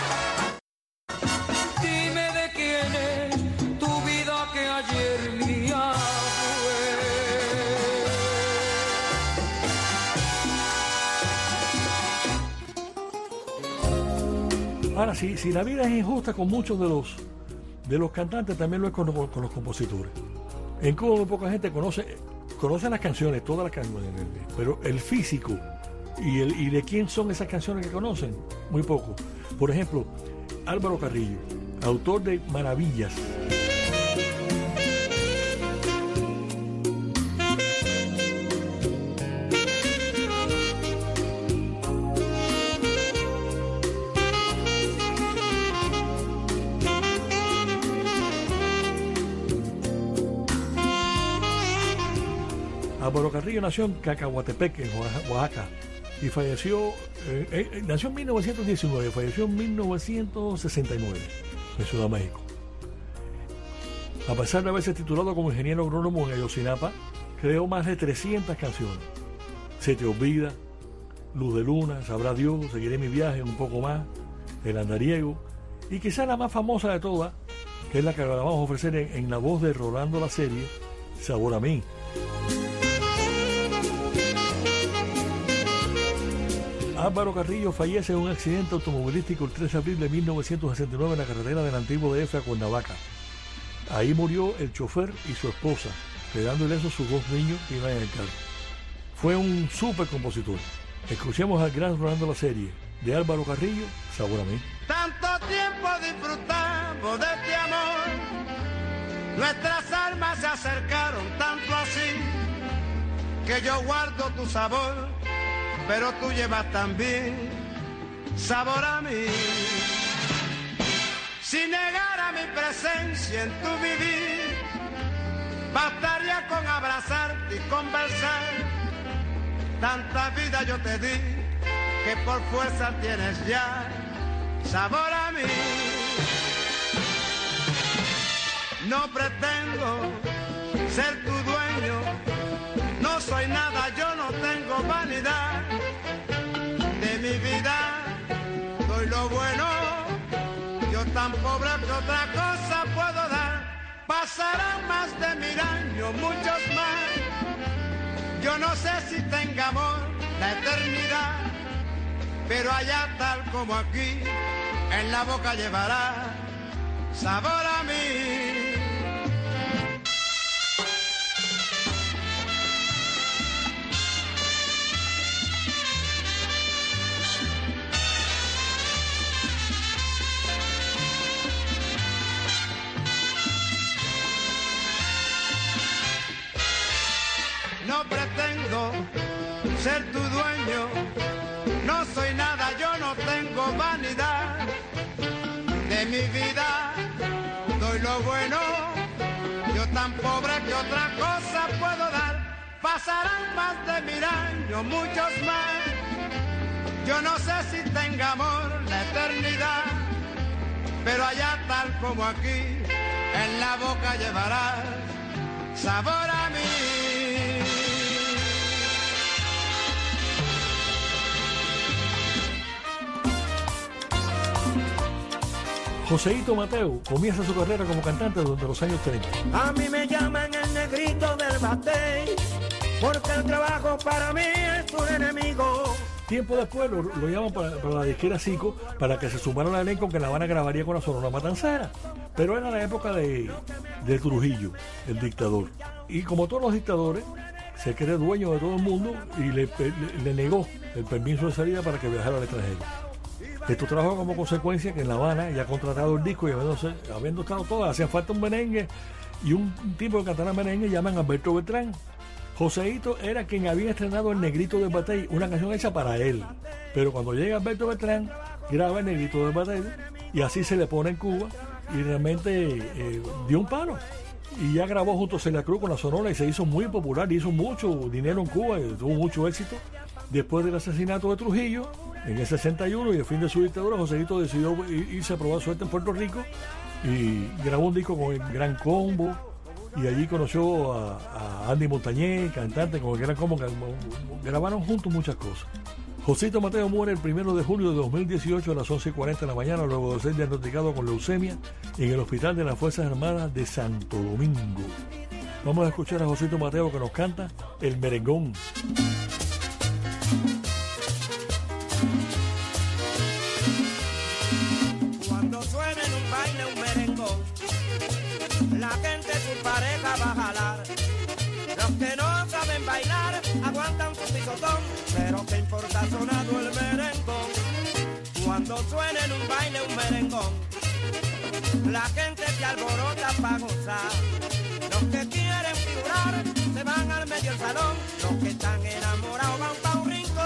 Dime de quién es tu vida que ayer mía Ahora, si, si la vida es injusta con muchos de los de los cantantes, también lo es con, con los compositores. En Cuba muy poca gente conoce, conoce las canciones, todas las canciones, pero el físico y, el, y de quién son esas canciones que conocen, muy poco. Por ejemplo, Álvaro Carrillo, autor de Maravillas. Álvaro Carrillo nació en Cacahuatepec, en Oaxaca, y falleció, eh, eh, nació en mil novecientos diecinueve, falleció en mil novecientos sesenta y nueve, en Ciudad de México. A pesar de haberse titulado como ingeniero agrónomo en Ayotzinapa, creó más de trescientas canciones. Se te olvida, Luz de Luna, Sabrá Dios, Seguiré mi viaje, un poco más, El andariego, y quizá la más famosa de todas, que es la que la vamos a ofrecer en, en la voz de Rolando La Serie, Sabor a mí. Álvaro Carrillo fallece en un accidente automovilístico el tres de abril de mil novecientos sesenta y nueve en la carretera del antiguo D F a Cuernavaca. Ahí murió el chofer y su esposa, quedando ilesos sus dos niños que iban en el carro. Fue un súper compositor. Escuchemos al gran Rolando La Serie, de Álvaro Carrillo, Sabor a mí. Tanto tiempo disfrutamos de este amor, nuestras almas se acercaron tanto así, que yo guardo tu sabor, pero tú llevas también sabor a mí. Si negara mi presencia en tu vivir, bastaría con abrazarte y conversar. Tanta vida yo te di, que por fuerza tienes ya sabor a mí. No pretendo ser tu dueño, no soy nada, yo no tengo vanidad. De mi vida doy lo bueno, yo tan pobre que otra cosa puedo dar. Pasarán más de mil años, muchos más, yo no sé si tenga amor la eternidad, pero allá tal como aquí, en la boca llevará sabor a mí. No pretendo ser tu dueño, no soy nada, yo no tengo vanidad. De mi vida doy lo bueno, yo tan pobre que otra cosa puedo dar. Pasarán más de mil años, muchos más, yo no sé si tenga amor la eternidad, pero allá tal como aquí, en la boca llevarás sabor a mí. Joseito Mateo comienza su carrera como cantante durante los años treinta. A mí me llaman el negrito del batey, porque el trabajo para mí es un enemigo. Tiempo después lo, lo llaman para, para la disquera Zico para que se sumara al elenco que La Habana grabaría con la Sonora Matancera. Pero era la época de, de Trujillo, el dictador. Y como todos los dictadores, se cree dueño de todo el mundo y le, le, le negó el permiso de salida para que viajara al extranjero. Esto trajo como consecuencia que en La Habana, ya contratado el disco y habiendo, habiendo estado todo, hacía falta un merengue y un, un tipo que cantara merengue llaman a Alberto Beltrán. Joseito era quien había estrenado El Negrito del Batey, una canción hecha para él. Pero cuando llega Alberto Beltrán, graba El Negrito del Batey y así se le pone en Cuba y realmente eh, dio un palo. Y ya grabó junto a Celia Cruz con la Sonora y se hizo muy popular, hizo mucho dinero en Cuba y tuvo mucho éxito. Después del asesinato de Trujillo, en el sesenta y uno y el fin de su dictadura, Joseito decidió irse a probar suerte en Puerto Rico y grabó un disco con el Gran Combo y allí conoció a, a Andy Montañez, cantante con el Gran Combo, que grabaron juntos muchas cosas. Joseito Mateo muere el primero de julio de dos mil dieciocho a las once y cuarenta de la mañana luego de ser diagnosticado con leucemia en el Hospital de las Fuerzas Armadas de Santo Domingo. Vamos a escuchar a Joseito Mateo que nos canta El Merengón. Cuando suena en un baile un merengón, la gente su pareja va a jalar. Los que no saben bailar aguantan su pisotón, pero qué importa sonado el merengón. Cuando suena en un baile un merengón, la gente se alborota pa' gozar. Los que quieren figurar se van al medio del salón, los que están enamorados van pa' un rincón.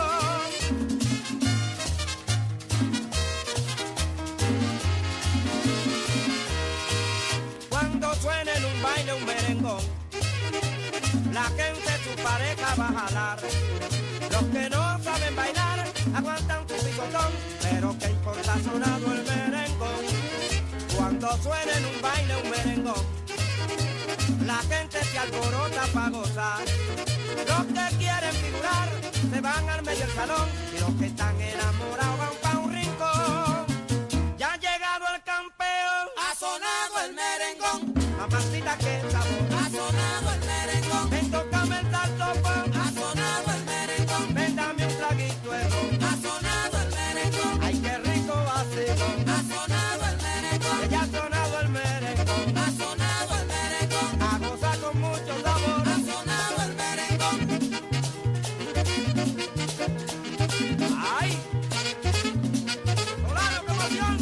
Cuando suena en un baile un merengón, la gente su pareja va a jalar. Los que no saben bailar aguantan su picotón, pero qué importa sonado el merengón. Cuando suena en un baile un merengón, la gente se alborota pa' gozar. Los que quieren figurar se van al medio del salón y los que están enamorados van pa' un rincón. Ya ha llegado el campeón, ha sonado el merengón. Mamacita, qué sabor, ha sonado el merengón. Ven, tócame el saxofón, ha sonado el merengón. Ven, dame un traguito de ron, ha sonado el merengón. Ay, qué rico vacilón, ha sonado el merengón. Ya ha sonado el merengón, ha sonado el merengón. A gozar con mucho sabor, ha sonado el merengón. Ay, hola, la promoción.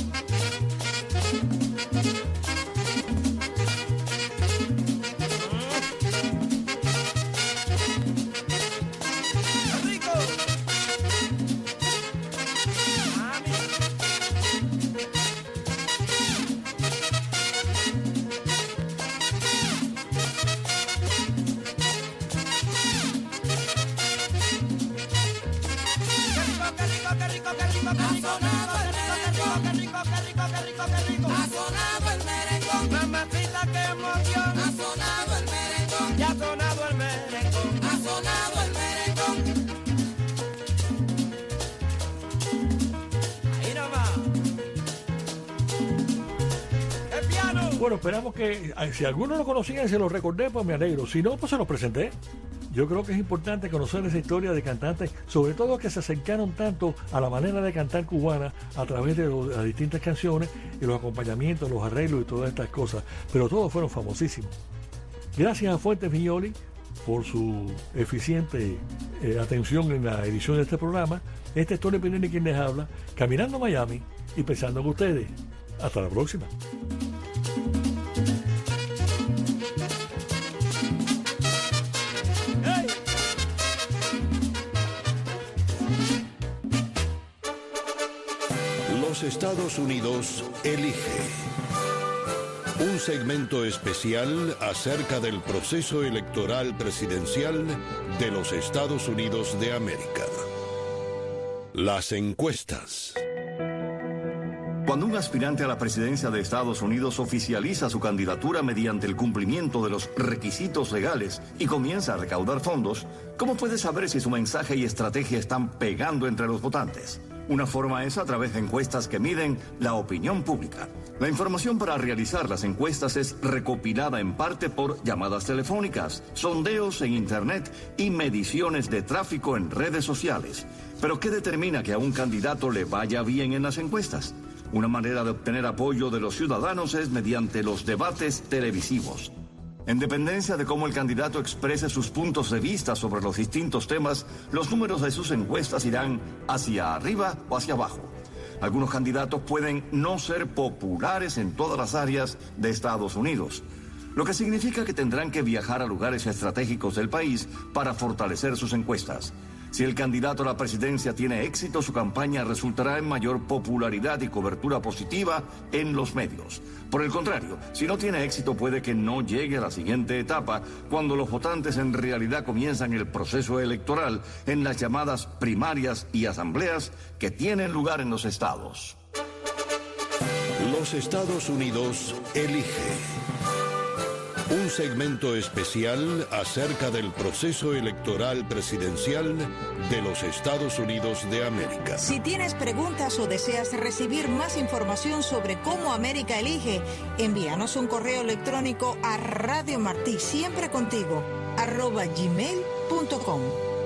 Bueno, esperamos que si alguno lo conocía y se lo recordé, pues me alegro. Si no, pues se lo presenté. Yo creo que es importante conocer esa historia de cantantes, sobre todo que se acercaron tanto a la manera de cantar cubana a través de, los, de las distintas canciones y los acompañamientos, los arreglos y todas estas cosas. Pero todos fueron famosísimos. Gracias a Fuentes Viñoli por su eficiente eh, atención en la edición de este programa. Este es Tony Pinelli quien les habla, caminando a Miami y pensando en ustedes. Hasta la próxima. Los Estados Unidos elige. Un segmento especial acerca del proceso electoral presidencial de los Estados Unidos de América. Las encuestas. Cuando un aspirante a la presidencia de Estados Unidos oficializa su candidatura mediante el cumplimiento de los requisitos legales y comienza a recaudar fondos, ¿cómo puede saber si su mensaje y estrategia están pegando entre los votantes? Una forma es a través de encuestas que miden la opinión pública. La información para realizar las encuestas es recopilada en parte por llamadas telefónicas, sondeos en Internet y mediciones de tráfico en redes sociales. ¿Pero qué determina que a un candidato le vaya bien en las encuestas? Una manera de obtener apoyo de los ciudadanos es mediante los debates televisivos. En dependencia de cómo el candidato exprese sus puntos de vista sobre los distintos temas, los números de sus encuestas irán hacia arriba o hacia abajo. Algunos candidatos pueden no ser populares en todas las áreas de Estados Unidos, lo que significa que tendrán que viajar a lugares estratégicos del país para fortalecer sus encuestas. Si el candidato a la presidencia tiene éxito, su campaña resultará en mayor popularidad y cobertura positiva en los medios. Por el contrario, si no tiene éxito, puede que no llegue a la siguiente etapa, cuando los votantes en realidad comienzan el proceso electoral en las llamadas primarias y asambleas que tienen lugar en los estados. Los Estados Unidos elige. Un segmento especial acerca del proceso electoral presidencial de los Estados Unidos de América. Si tienes preguntas o deseas recibir más información sobre cómo América elige, envíanos un correo electrónico a Radio Martí, siempre contigo, arroba gmail punto com.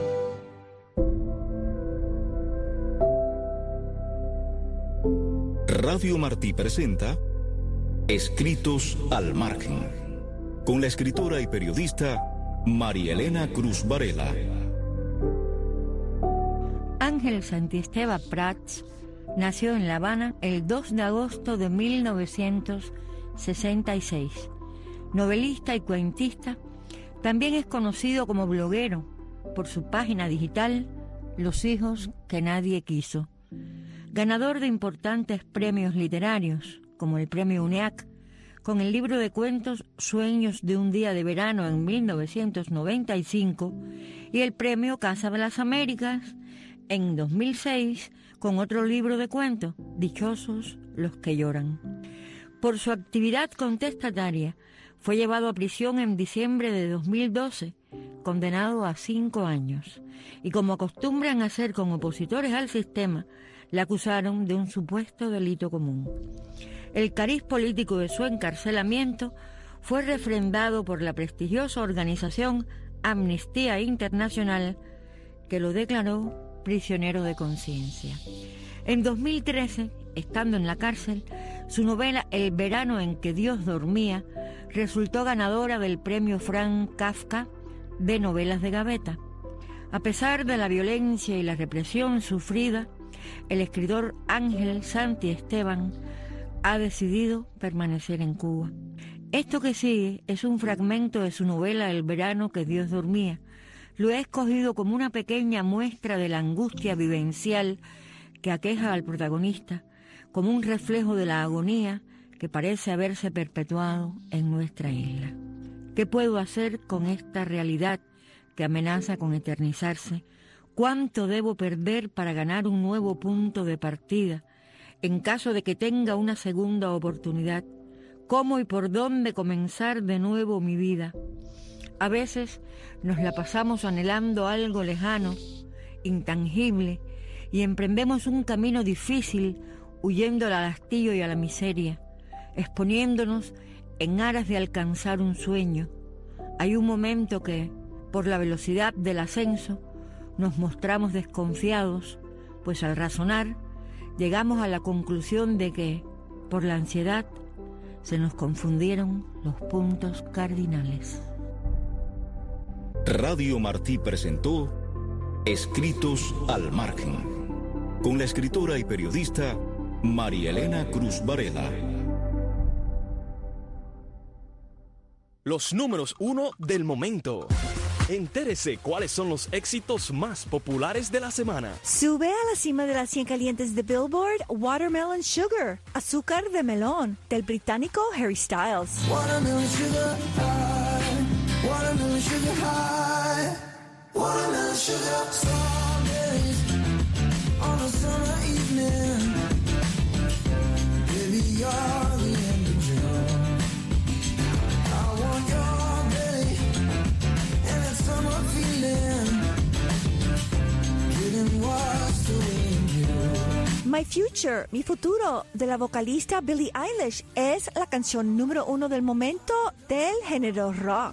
Radio Martí presenta Escritos al Margen, con la escritora y periodista María Elena Cruz Varela. Ángel Santisteban Prats nació en La Habana el dos de agosto de mil novecientos sesenta y seis. Novelista y cuentista, también es conocido como bloguero por su página digital Los hijos que nadie quiso. Ganador de importantes premios literarios, como el Premio UNEAC, con el libro de cuentos Sueños de un día de verano en mil novecientos noventa y cinco y el Premio Casa de las Américas en dos mil seis con otro libro de cuentos, Dichosos los que lloran. Por su actividad contestataria, fue llevado a prisión en diciembre de dos mil doce, condenado a cinco años, y como acostumbran hacer con opositores al sistema, le acusaron de un supuesto delito común. El cariz político de su encarcelamiento fue refrendado por la prestigiosa organización Amnistía Internacional, que lo declaró prisionero de conciencia. En dos mil trece, estando en la cárcel, su novela El verano en que Dios dormía resultó ganadora del premio Franz Kafka de novelas de gaveta. A pesar de la violencia y la represión sufrida, el escritor Ángel Santisteban ha decidido permanecer en Cuba. Esto que sigue es un fragmento de su novela El verano que Dios dormía. Lo he escogido como una pequeña muestra de la angustia vivencial que aqueja al protagonista, como un reflejo de la agonía que parece haberse perpetuado en nuestra isla. ¿Qué puedo hacer con esta realidad que amenaza con eternizarse? ¿Cuánto debo perder para ganar un nuevo punto de partida en caso de que tenga una segunda oportunidad? ¿Cómo y por dónde comenzar de nuevo mi vida? A veces nos la pasamos anhelando algo lejano, intangible, y emprendemos un camino difícil huyendo al hastío y a la miseria, exponiéndonos en aras de alcanzar un sueño. Hay un momento que, por la velocidad del ascenso, nos mostramos desconfiados, pues al razonar llegamos a la conclusión de que, por la ansiedad, se nos confundieron los puntos cardinales. Radio Martí presentó Escritos al Margen, con la escritora y periodista María Elena Cruz Varela. Los números uno del momento. Entérese cuáles son los éxitos más populares de la semana. Sube a la cima de las cien calientes de Billboard Watermelon Sugar, azúcar de melón, del británico Harry Styles. Watermelon sugar high, watermelon sugar high, watermelon sugar. Strawberries on a summer evening. Baby, you're the end of June. I want your belly and that summer feeling. Getting washed away in you. Future, Mi Futuro, de la vocalista Billie Eilish, es la canción número uno del momento del género rock.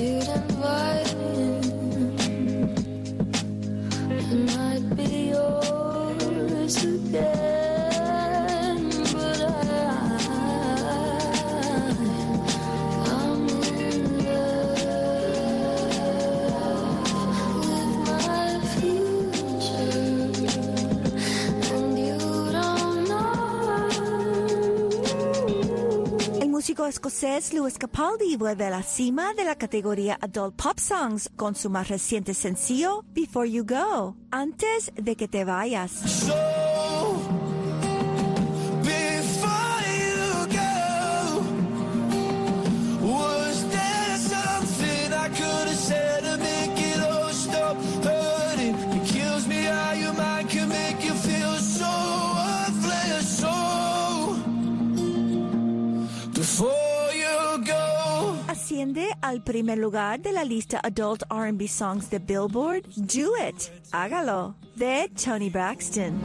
El músico escocés Lewis Capaldi vuelve a la cima de la categoría Adult Pop Songs con su más reciente sencillo Before You Go, antes de que te vayas. So, before you go, was there something I could have said to make it all stop hurting? It kills me how your mind can make you feel so worthless. So, before you go. Asciende al primer lugar de la lista Adult R and B Songs de Billboard, Do It, Hágalo, de Toni Braxton.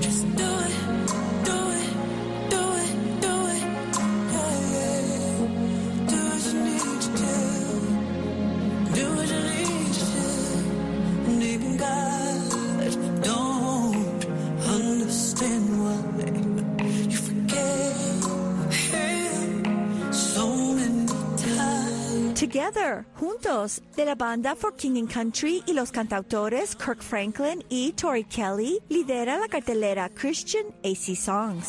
Together, juntos, de la banda For King and Country y los cantautores Kirk Franklin y Tori Kelly, lidera la cartelera Christian A C Songs.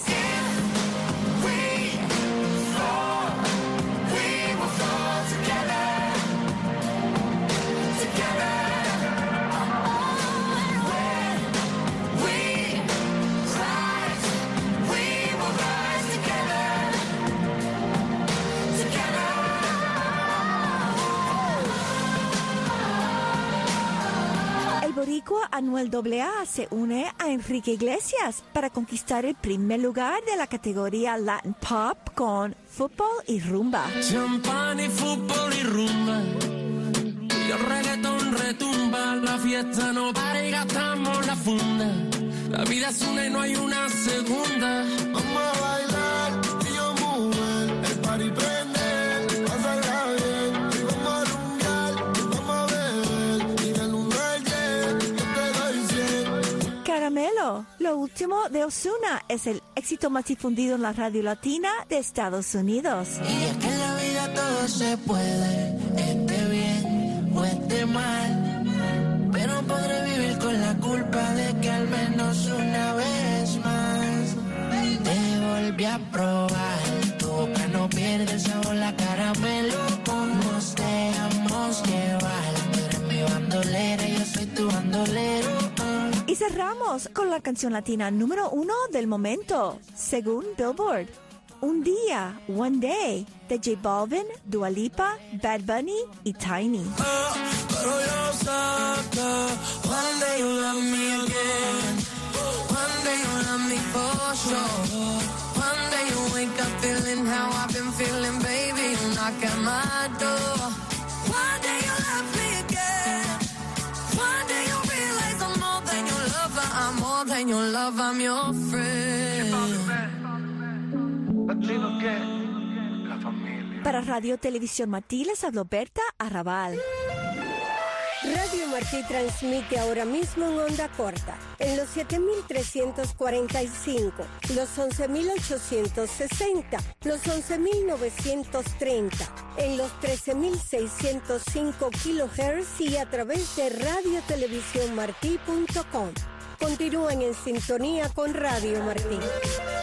Boricua Anuel doble A se une a Enrique Iglesias para conquistar el primer lugar de la categoría Latin Pop con Fútbol y Rumba. Champán y fútbol y rumba, y el reggaetón retumba, la fiesta no para y gastamos la funda. La vida es una y no hay una segunda. Vamos a bailar y yo mover, el party prende, pasarla bien, y vamos a rumbear, vamos a beber, y del uno al diez, yo te doy cien. Caramelo, lo último de Ozuna, es el éxito más difundido en la radio latina de Estados Unidos. Y es que en la vida todo se puede, esté bien o esté mal, pero podré vivir con la culpa de que al menos una vez más te volví a probar. Tu boca no pierde el sabor, la caramelo. Nos dejamos llevar. Tú eres mi bandolera, yo soy tu bandolero. Y cerramos con la canción latina número uno del momento, según Billboard. Un día, One Day, de J Balvin, Dua Lipa, Bad Bunny y Tiny. Oh, pero yo sé que one day you love me again. One day you love me for sure. One day you wake up feeling how I've been feeling, baby. You knock at my door. One day you love me again. One day you realize I'm more than your lover. I'm more than your lover. I'm your friend. Para Radio Televisión Martí les habló Berta Arrabal. Radio Martí transmite ahora mismo en onda corta, en los siete mil trescientos cuarenta y cinco, los once mil ochocientos sesenta, los once mil novecientos treinta, en los trece mil seiscientos cinco kilohertz y a través de radio televisión martí punto com. Continúen en sintonía con Radio Martí.